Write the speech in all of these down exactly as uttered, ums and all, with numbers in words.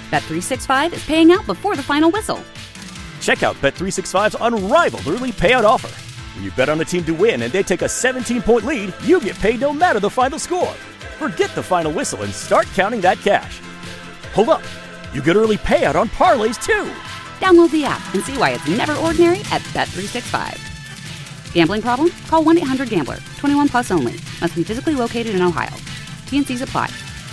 Bet three sixty-five is paying out before the final whistle. Check out Bet three sixty-five's unrivaled early payout offer. When you bet on a team to win and they take a seventeen-point lead, you get paid no matter the final score. Forget the final whistle and start counting that cash. Hold up. You get early payout on parlays, too. Download the app and see why it's never ordinary at Bet three sixty-five. Gambling problem? Call one eight hundred gambler. twenty-one plus only. Must be physically located in Ohio. T and C's apply.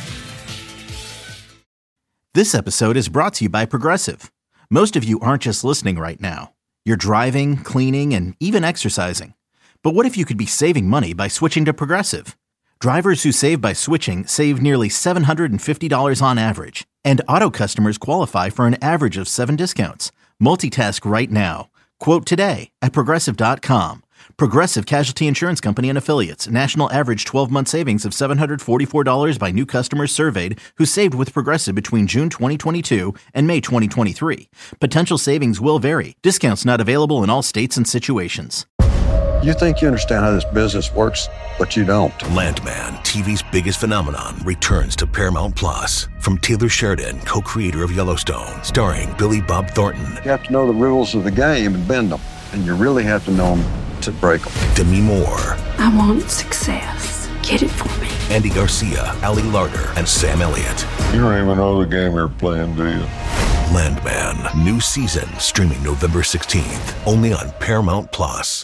This episode is brought to you by Progressive. Most of you aren't just listening right now. You're driving, cleaning, and even exercising. But what if you could be saving money by switching to Progressive? Drivers who save by switching save nearly seven hundred fifty dollars on average. And auto customers qualify for an average of seven discounts. Multitask right now. Quote today at Progressive dot com. Progressive Casualty Insurance Company and Affiliates. National average twelve-month savings of seven hundred forty-four dollars by new customers surveyed who saved with Progressive between June twenty twenty-two and May twenty twenty-three. Potential savings will vary. Discounts not available in all states and situations. You think you understand how this business works, but you don't. Landman, T V's biggest phenomenon, returns to Paramount Plus. From Taylor Sheridan, co-creator of Yellowstone, starring Billy Bob Thornton. You have to know the rules of the game and bend them. And you really have to know them to break them. Demi Moore. I want success. Get it for me. Andy Garcia, Ali Larter, and Sam Elliott. You don't even know the game you're playing, do you? Landman, new season, streaming November sixteenth, only on Paramount Plus.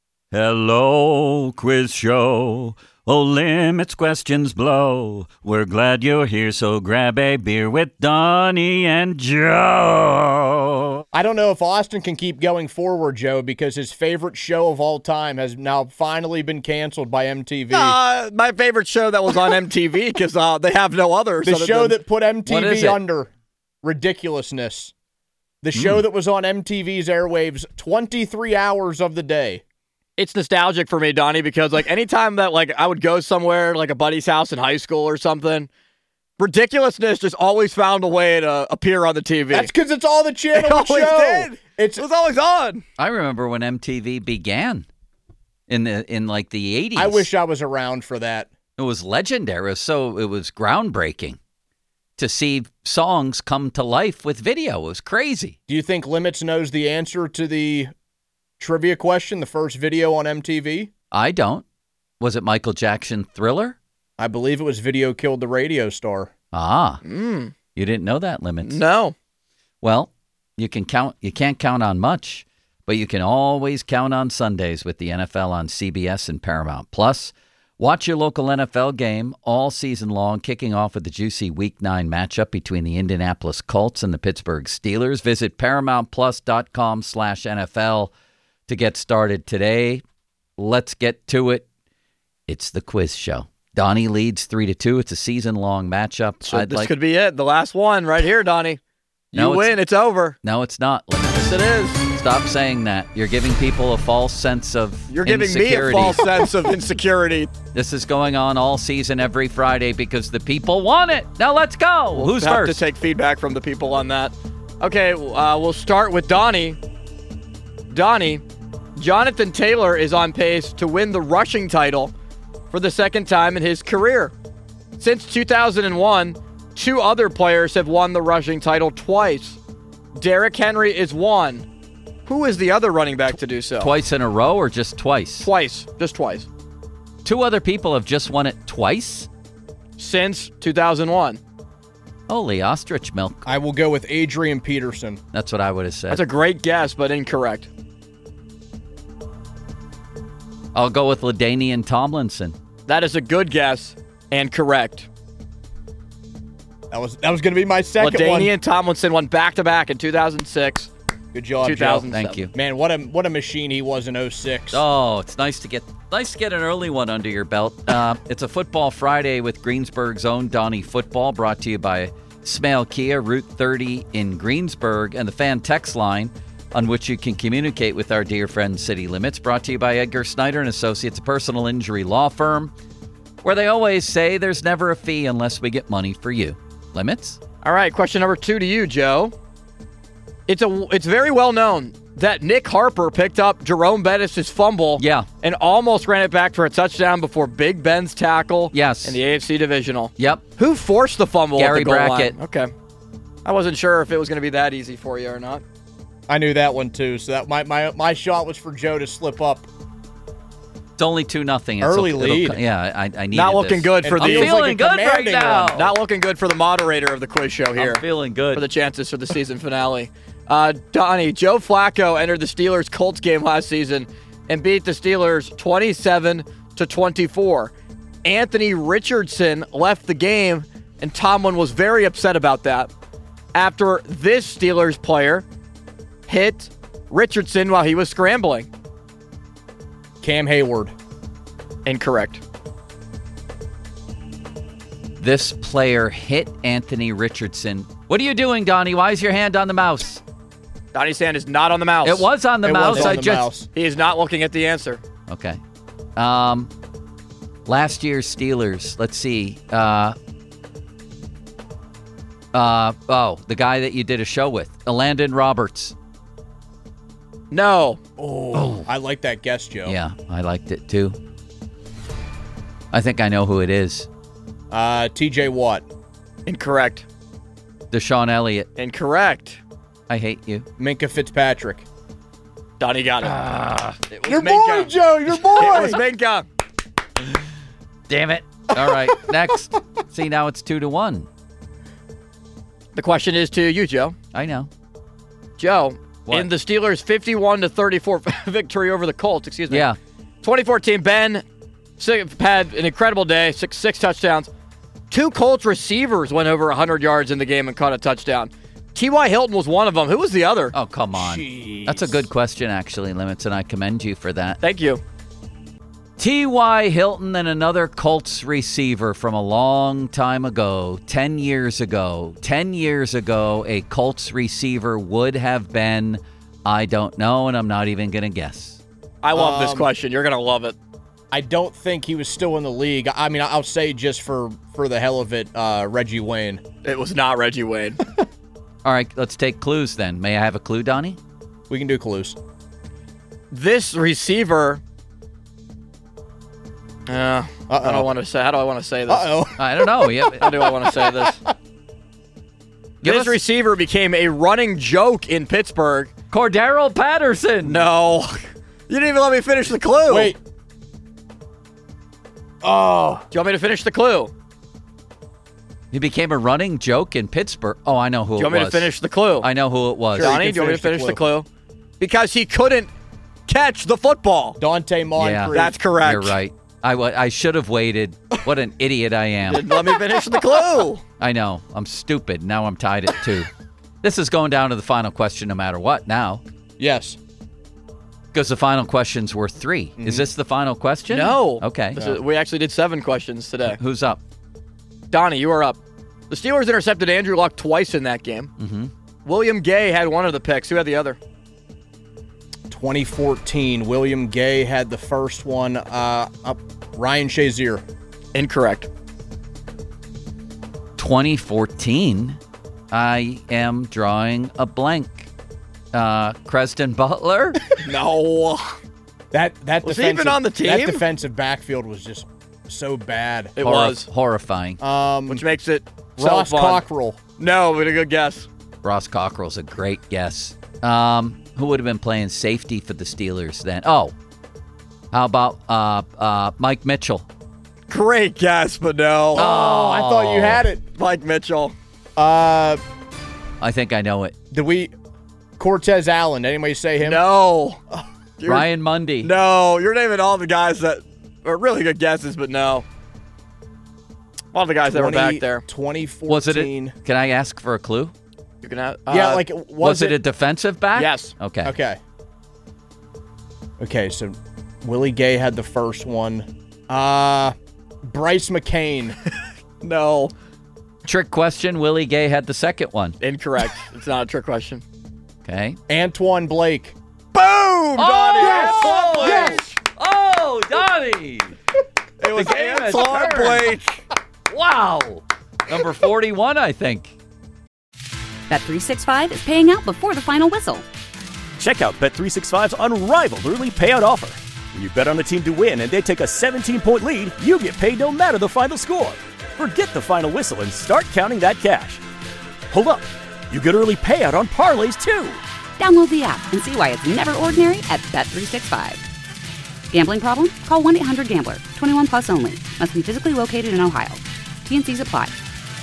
Hello, quiz show. Oh, limits questions blow. We're glad you're here, so grab a beer with Donnie and Joe. I don't know if Austin can keep going forward, Joe, because his favorite show of all time has now finally been canceled by M T V. Uh, my favorite show that was on M T V, because uh, they have no others. The show than... that put M T V under ridiculousness. The show mm. that was on M T V's airwaves twenty-three hours of the day. It's nostalgic for me, Donnie, because like anytime that like I would go somewhere, like a buddy's house in high school or something, ridiculousness just always found a way to appear on the T V. That's because it's all the channel it always show. Did. It's, it was always on. I remember when M T V began in the in like the eighties. I wish I was around for that. It was legendary. It was so it was groundbreaking to see songs come to life with video. It was crazy. Do you think Limits knows the answer to the trivia question, the first video on M T V? I don't. Was it Michael Jackson Thriller? I believe it was Video Killed the Radio Star. Ah. Mm. You didn't know that, Limits? No. Well, you can count. You can't count on much, but you can always count on Sundays with the N F L on C B S and Paramount Plus. Watch your local N F L game all season long, kicking off with the juicy Week nine matchup between the Indianapolis Colts and the Pittsburgh Steelers. Visit ParamountPlus.com slash NFL to get started today. Let's get to it. It's the quiz show. Donnie leads three to two. It's a season-long matchup. So I'd this like... could be it. The last one right here, Donnie. You no, win. It's, it's over. No, it's not. Yes, it is. Stop saying that. You're giving people a false sense of You're giving insecurity. me a false sense of insecurity. This is going on all season, every Friday, because the people want it. Now let's go. We'll Who's have first? to take feedback from the people on that. Okay, uh, we'll start with Donnie. Donnie, Jonathan Taylor is on pace to win the rushing title for the second time in his career. Since two thousand one, two other players have won the rushing title twice. Derrick Henry is one. Who is the other running back to do so? Twice in a row or just twice? Twice. Just twice. Two other people have just won it twice? Since two thousand one. Holy ostrich milk. I will go with Adrian Peterson. That's what I would have said. That's a great guess, but incorrect. I'll go with LaDainian Tomlinson. That is a good guess and correct. That was that was going to be my second LaDainian one. LaDainian Tomlinson won back-to-back in two thousand six. Good job, two thousand seven. Thank you. Man, what a what a machine he was in oh six. Oh, it's nice to get nice to get an early one under your belt. Uh, it's a Football Friday with Greensburg's own Donnie Football, brought to you by Smale Kia, Route thirty in Greensburg, and the fan text line on which you can communicate with our dear friend City Limits, brought to you by Edgar Snyder and Associates, a personal injury law firm, where they always say there's never a fee unless we get money for you. Limits? All right, question number two to you, Joe. It's a it's very well known that Nick Harper picked up Jerome Bettis' fumble yeah. and almost ran it back for a touchdown before Big Ben's tackle yes. in the A F C Divisional. Yep. Who forced the fumble Gary at the goal Brackett. line? Okay. I wasn't sure if it was going to be that easy for you or not. I knew that one too, so that my my, my shot was for Joe to slip up. It's only two nothing. Early lead. Yeah, I, I need. Not looking this. good for It the. feels feeling like a good right commanding now. one. Not looking good for the moderator of the quiz show here. I'm feeling good. For the chances for the season finale. Uh, Donnie, Joe Flacco entered the Steelers-Colts game last season and beat the Steelers twenty-seven to twenty-four. Anthony Richardson left the game, and Tomlin was very upset about that after this Steelers player hit Richardson while he was scrambling. Cam Hayward. Incorrect. This player hit Anthony Richardson. What are you doing, Donnie? Why is your hand on the mouse? Donnie's hand is not on the mouse. It was on the It mouse. was on I the just. mouse. He is not looking at the answer. Okay. Um, last year's Steelers. Let's see. Uh, uh, oh, the guy that you did a show with, Landon Roberts. No. Oh, I like that guess, Joe. Yeah, I liked it too. I think I know who it is. Uh, T J Watt. Incorrect. Deshaun Elliott. Incorrect. I hate you. Minka Fitzpatrick. Donnie got it. It was Your Minka. boy, Joe. Your boy. It was Minka. Damn it. All right, next. See, now it's two to one. The question is to you, Joe. I know. Joe, What? in the Steelers' fifty-one to thirty-four victory over the Colts, excuse me. Yeah. twenty fourteen, Ben had an incredible day, six, six touchdowns. Two Colts receivers went over one hundred yards in the game and caught a touchdown. T Y. Hilton was one of them. Who was the other? Oh, come on. Jeez. That's a good question, actually, Limits, and I commend you for that. Thank you. T Y. Hilton and another Colts receiver from a long time ago, ten years ago. ten years ago, a Colts receiver would have been, I don't know, and I'm not even going to guess. I love this Um, question. You're going to love it. I don't think he was still in the league. I mean, I'll say just for, for the hell of it, uh, Reggie Wayne. It was not Reggie Wayne. All right, let's take clues then. May I have a clue, Donnie? We can do clues. This receiver... Uh, I Uh-oh. don't want to say. How do I want to say this? Uh-oh. I don't know. Yeah. How do I want to say this? Give this us- receiver became a running joke in Pittsburgh. Cordero Patterson. No. You didn't even let me finish the clue. Wait. Oh. Do you want me to finish the clue? Do He became a running joke in Pittsburgh. Oh, I know who you it want me was. to finish the clue? I know who it was. Sure. you Johnny, can do you want me to finish finish the the clue? Because he couldn't catch the football. Dante Moncrief. That's correct. You're right. I, wa- I should have waited. What an idiot I am. Didn't let me finish the clue. I know. I'm stupid. Now I'm tied at two. This is going down to the final question no matter what now. Yes. Because the final question's worth three. Mm-hmm. Is this the final question? No. Okay. This is- we actually did seven questions today. Who's up? Donnie, you are up. The Steelers intercepted Andrew Luck twice in that game. Mm-hmm. William Gay had one of the picks. Who had the other? twenty fourteen, William Gay had the first one. Uh, up Ryan Shazier. Incorrect. twenty fourteen, I am drawing a blank. Uh, Creston Butler? No. That that Was he defensive, even on the That team? defensive backfield was just so bad. It Horri- was. Horrifying. Um, Which makes it Ross so fun. Cockrell. No, but a good guess. Ross Cockrell's a great guess. Um, who would have been playing safety for the Steelers then? Oh, how about uh, uh, Mike Mitchell? Great guess, but no. Oh, I thought you had it. Mike Mitchell. Uh, I think I know it. did we? Cortez Allen. Did anybody say him? No. You're- Ryan Mundy. No, you're naming all the guys that are really good guesses, but no. All the guys that were back there. twenty fourteen. Was it? A, can I ask for a clue? You can have, uh, Yeah, like was, Was, it, a defensive back? Yes. Okay. Okay. Okay, so Willie Gay had the first one. Uh, Bryce McCain. No. Trick question. Willie Gay had the second one. Incorrect. It's not a trick question. Okay. Antoine Blake. Boom, Donnie! yes! Antoine Blake! Yes! Oh, Donnie! It was game has Antoine turned. Blake. Wow. Number forty-one, I think. Bet three sixty-five is paying out before the final whistle. Check out Bet three sixty-five's unrivaled early payout offer. When you bet on a team to win and they take a seventeen-point lead, you get paid no matter the final score. Forget the final whistle and start counting that cash. Hold up. You get early payout on parlays, too. Download the app and see why it's never ordinary at Bet three sixty-five. Gambling problem? Call one eight hundred gambler. twenty-one plus only. Must be physically located in Ohio. T N Cs apply.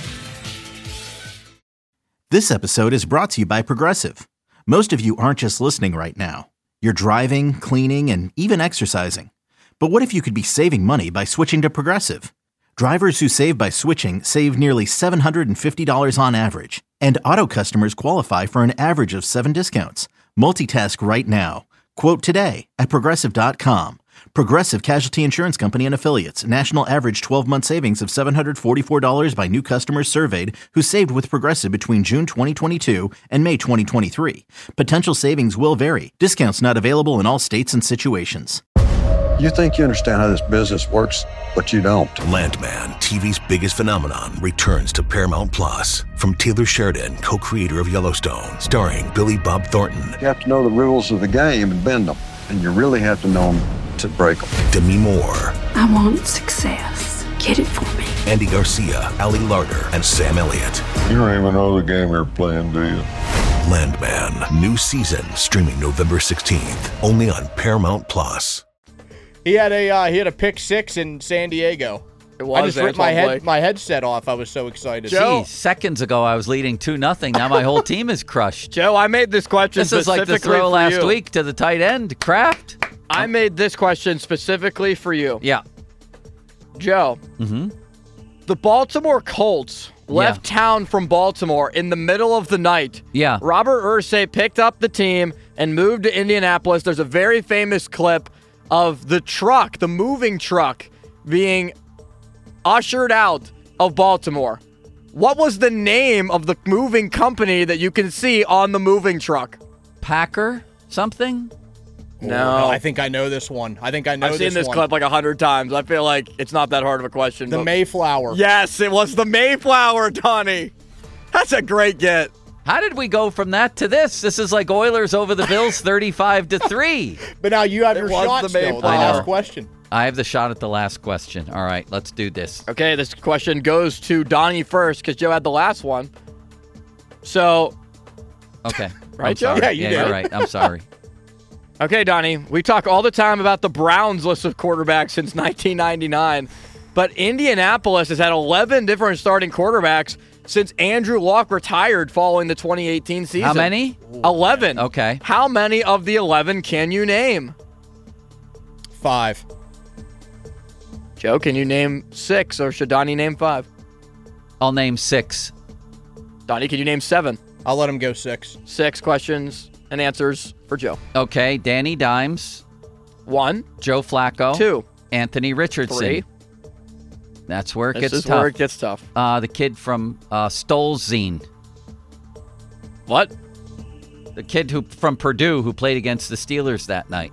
This episode is brought to you by Progressive. Most of you aren't just listening right now. You're driving, cleaning, and even exercising. But what if you could be saving money by switching to Progressive? Drivers who save by switching save nearly seven hundred fifty dollars on average. And auto customers qualify for an average of seven discounts. Multitask right now. Quote today at Progressive dot com. Progressive Casualty Insurance Company and Affiliates. National average twelve-month savings of seven hundred forty-four dollars by new customers surveyed who saved with Progressive between June twenty twenty-two and May twenty twenty-three. Potential savings will vary. Discounts not available in all states and situations. You think you understand how this business works, but you don't. Landman, T V's biggest phenomenon, returns to Paramount Plus. From Taylor Sheridan, co-creator of Yellowstone, starring Billy Bob Thornton. You have to know the rules of the game and bend them, and you really have to know them to break them. Demi Moore. I want success. Get it for me. Andy Garcia, Ali Larter, and Sam Elliott. You don't even know the game you're playing, do you? Landman, new season, streaming November sixteenth, only on Paramount Plus. He had a uh, he had a pick six in San Diego. It was I just ripped my Antoine head Blake. my headset off. I was so excited. Joe. Geez, seconds ago I was leading two nothing. Now my whole team is crushed. Joe, I made this question This is like the specifically throw for last you. week to the tight end, Kraft. I made this question specifically for you. Yeah. Joe, Mm-hmm. the Baltimore Colts left town from Baltimore in the middle of the night. Yeah. Robert Irsay picked up the team and moved to Indianapolis. There's a very famous clip of the truck, the moving truck, being ushered out of Baltimore. What was the name of the moving company that you can see on the moving truck? Packer something? No. I think I know this one. I think I know I've this seen this one. clip like a hundred times. I feel like it's not that hard of a question. The but- Mayflower. Yes, it was the Mayflower, Donnie. That's a great get. How did we go from that to this? This is like Oilers over the Bills thirty-five to three. But now you have It your was shot the still. The Mayflower. last question. I have the shot at the last question. All right, let's do this. Okay, this question goes to Donnie first because Joe had the last one. So, Okay. Right, I'm Joe? sorry. Yeah, you You're did. right. I'm sorry. okay, Donnie, we talk all the time about the Browns list of quarterbacks since nineteen ninety-nine, but Indianapolis has had eleven different starting quarterbacks since Andrew Luck retired following the twenty eighteen season. How many? eleven. Okay. How many of the eleven can you name? Five. Joe, can you name six, or should Donnie name five? I'll name six. Donnie, can you name seven? I'll let him go six. Six questions and answers for Joe. Okay, Danny Dimes, One, Joe Flacco, two, Anthony Richardson. three. That's where it This gets is tough. where it gets tough. Uh, the kid from uh, Stolzine, What? the kid who from Purdue who played against the Steelers that night.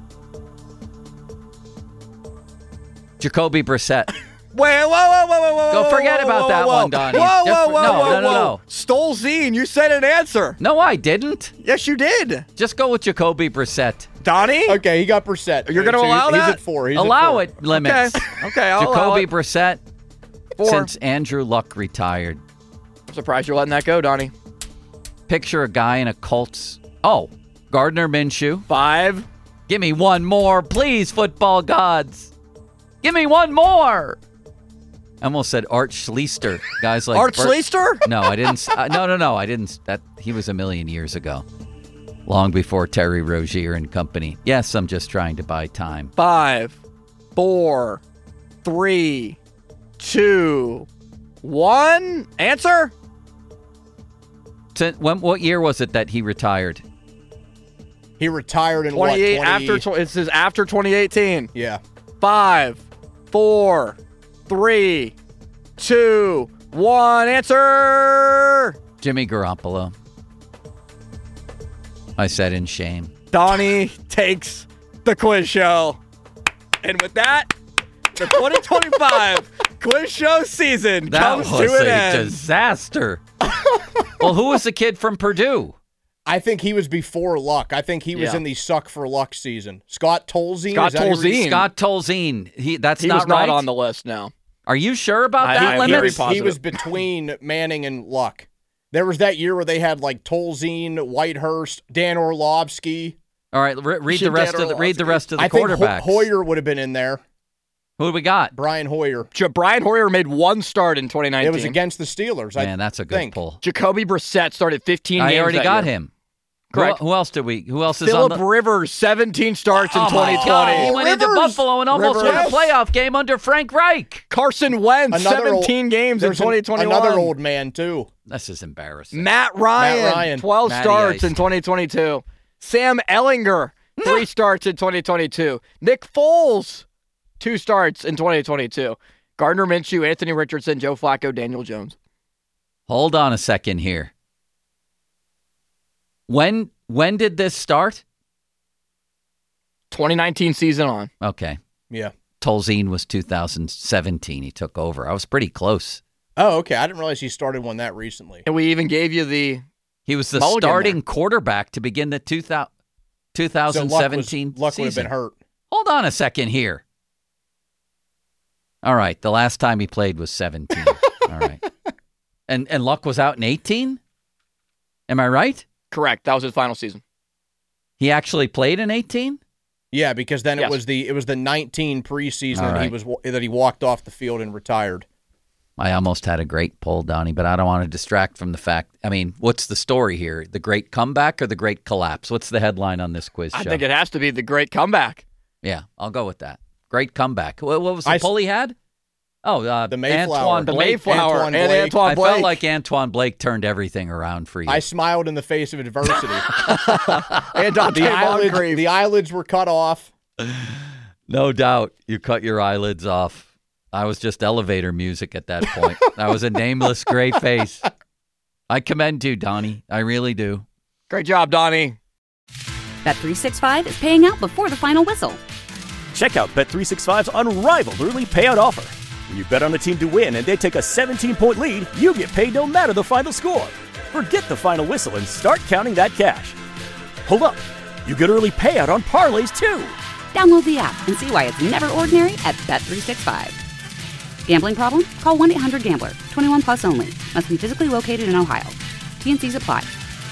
Jacoby Brissett. Wait, whoa, whoa, whoa, whoa, whoa. Go whoa, forget whoa, about whoa, that whoa. one, Donnie. Whoa, Just whoa, for- whoa, no, whoa, no, no, whoa. no. Stolzine, you said an answer. No, I didn't. Yes, you did. Just go with Jacoby Brissett. Donnie? Okay, he got Brissett. You're gonna So allow he's, that? He's at four. He's Allow at four. it, limits. Okay, okay, I'll allow Jacoby it. Brissett, Four. since Andrew Luck retired. I'm surprised you're letting that go, Donnie. Picture a guy in a Colts. Oh, Gardner Minshew. Five. Give me one more, please, football gods. Give me one more. I almost said Art Schlichter. Guys like Art Bert- Schlichter? No, I didn't. s- Uh, no, no, no. I didn't. That he was a million years ago, long before Terry Rozier and company. Yes, I'm just trying to buy time. Five, four, three, two, one. Answer? To, when, what year was it that he retired? He retired in what? twenty-eight twenty after. tw- It says after twenty eighteen. Yeah. Five, four, three, two, one. Answer. Jimmy Garoppolo. I said in shame. Donnie takes the quiz show. And with that, the twenty twenty-five quiz show season That comes was to an a end. disaster. Well, who was the kid from Purdue? I think he was before Luck. I think he was Yeah. in the suck for Luck season. Scott Tolzien. Scott is that who he- Tolzien. Scott Tolzien. He that's He not was not right. on the list now. Are you sure about I- that, I'm He very Limits? was, he positive. was between Manning and Luck. There was that year where they had like Tolzien, Whitehurst, Dan Orlovsky. All right, re- read the rest of the read the rest of the I quarterbacks. think Ho- Hoyer would have been in there. Who do we got? Brian Hoyer. J- Brian Hoyer made one start in twenty nineteen. It was against the Steelers. Man, I that's a good think. pull. Jacoby Brissett started fifteen I games. already that got year. him. Correct. Who, who else did we? Who else is Phillip on the? Rivers, seventeen starts in Oh twenty my twenty. God, he went into Rivers. Buffalo and almost Rivers. won a playoff game under Frank Reich. Carson Wentz, Another old- seventeen games in There's an- twenty twenty-one. Another old man, too. This is embarrassing. Matt Ryan, Matt Ryan. twelve Matty starts Ice. in twenty twenty-two. Sam Ellinger, three starts in twenty twenty-two. Nick Foles, two starts in twenty twenty-two. Gardner Minshew, Anthony Richardson, Joe Flacco, Daniel Jones. Hold on a second here. When when did this start? twenty nineteen season on. Okay. Yeah. Tolzien was two thousand seventeen. He took over. I was pretty close. Oh, okay. I didn't realize he started one that recently. And we even gave you the He was the Mulligan starting there. quarterback to begin the two thousand, So twenty seventeen Luck, was, Luck season. would have been hurt. Hold on a second here. All right, the last time he played was seventeen. All right. And and Luck was out in eighteen? Am I right? correct. That was his final season. He actually played in eighteen? Yeah, because then Yes. it was the it was the nineteen preseason All that he right. was that he walked off the field and retired. I almost had a great poll, Donnie, but I don't want to distract from the fact. I mean, what's the story here? The great comeback or the great collapse? What's the headline on this quiz show? I think it has to be the great comeback. Yeah, I'll go with that. Great comeback. What, what was the I- poll he had? Oh, uh, The Mayflower. Antoine The Blake. Mayflower Antoine and Blake. Antoine I Blake. felt like Antoine Blake turned everything around for you. I smiled in the face of adversity. and Dante the, eyelids, Moncrief. the eyelids were cut off. No doubt you cut your eyelids off. I was just elevator music at that point. I was a nameless gray face. I commend you, Donnie. I really do. Great job, Donnie. Bet three sixty-five is paying out before the final whistle. Check out Bet three sixty-five's unrivaled early payout offer. When you bet on a team to win and they take a seventeen-point lead, you get paid no matter the final score. Forget the final whistle and start counting that cash. Hold up. You get early payout on parlays, too. Download the app and see why it's never ordinary at Bet three sixty-five. Gambling problem? Call one eight hundred gambler. twenty-one plus only. Must be physically located in Ohio. T N Cs apply.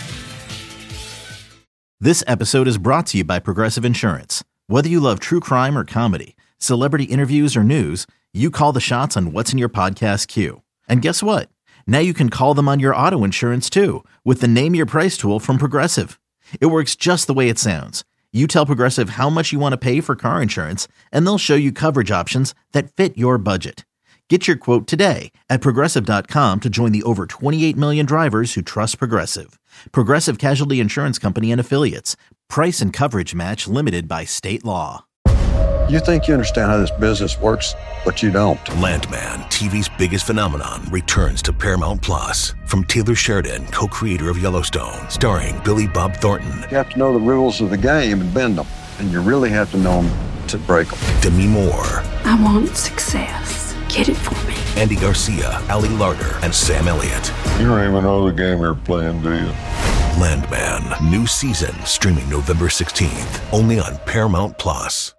This episode is brought to you by Progressive Insurance. Whether you love true crime or comedy, celebrity interviews or news, you call the shots on what's in your podcast queue. And guess what? Now you can call them on your auto insurance too with the Name Your Price tool from Progressive. It works just the way it sounds. You tell Progressive how much you want to pay for car insurance, and they'll show you coverage options that fit your budget. Get your quote today at Progressive dot com to join the over twenty-eight million drivers who trust Progressive. Progressive Casualty Insurance Company and Affiliates. Price and coverage match limited by state law. You think you understand how this business works, but you don't. Landman, T V's biggest phenomenon, returns to Paramount Plus. From Taylor Sheridan, co-creator of Yellowstone, starring Billy Bob Thornton. You have to know the rules of the game and bend them. And you really have to know them to break them. Demi Moore, I want success. Get it for me. Andy Garcia, Ali Larter, and Sam Elliott. You don't even know the game you're playing, do you? Landman, new season, streaming November sixteenth, only on Paramount Plus.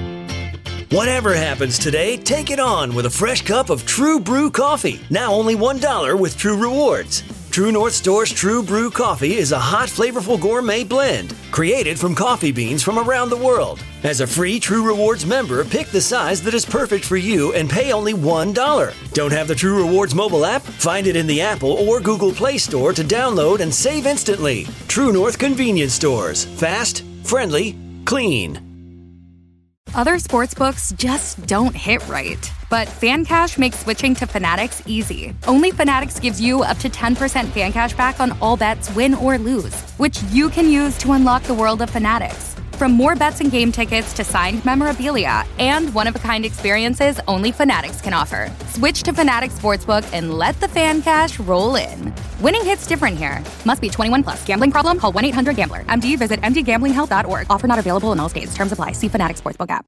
Whatever happens today, take it on with a fresh cup of True Brew coffee. Now only one dollar with True Rewards. True North Store's True Brew coffee is a hot, flavorful gourmet blend created from coffee beans from around the world. As a free True Rewards member, pick the size that is perfect for you and pay only one dollar. Don't have the True Rewards mobile app? Find it in the Apple or Google Play Store to download and save instantly. True North Convenience Stores. Fast, friendly, clean. Other sportsbooks just don't hit right. But FanCash makes switching to Fanatics easy. Only Fanatics gives you up to ten percent FanCash back on all bets, win or lose, which you can use to unlock the world of Fanatics. From more bets and game tickets to signed memorabilia and one-of-a-kind experiences only Fanatics can offer. Switch to Fanatics Sportsbook and let the FanCash roll in. Winning hits different here. Must be twenty-one plus. Gambling problem? Call one eight hundred gambler. M D visit m d gambling health dot org. Offer not available in all states. Terms apply. See Fanatics Sportsbook app.